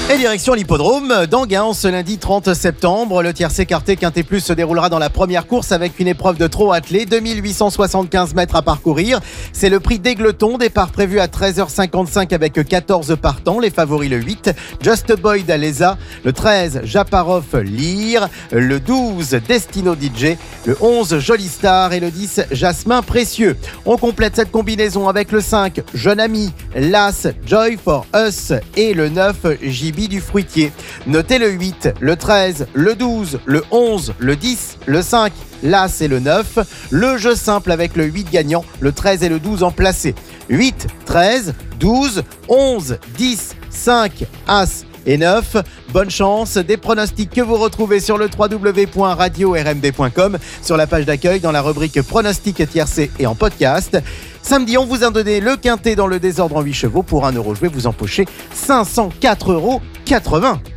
Et direction l'hippodrome d'Anguin ce lundi 30 septembre. Le tiercé écarté Quintet Plus se déroulera dans la première course avec une épreuve de trot attelé, 2875 mètres à parcourir. C'est le prix d'Égleton, départ prévu à 13h55 avec 14 partants. Les favoris le 8, Just Boy d'Aleza, le 13, Japarov Lyre, le 12, Destino DJ, le 11, Jolie Star et le 10, Jasmin Précieux. On complète cette combinaison avec le 5, Jeune Ami, l'As, Joy for Us et le 9, JB du Fruitier. Notez le 8, le 13, le 12, le 11, le 10, le 5, l'As et le 9. Le jeu simple avec le 8 gagnant, le 13 et le 12 en placé. 8, 13, 12, 11, 10, 5, As et 9. Bonne chance, des pronostics que vous retrouvez sur le www.radio-rmb.com, sur la page d'accueil dans la rubrique pronostics tiercé et en podcast. Samedi, on vous a donné le quintet dans le désordre en 8 chevaux. Pour 1 € joué, vous empochez 504,80 €.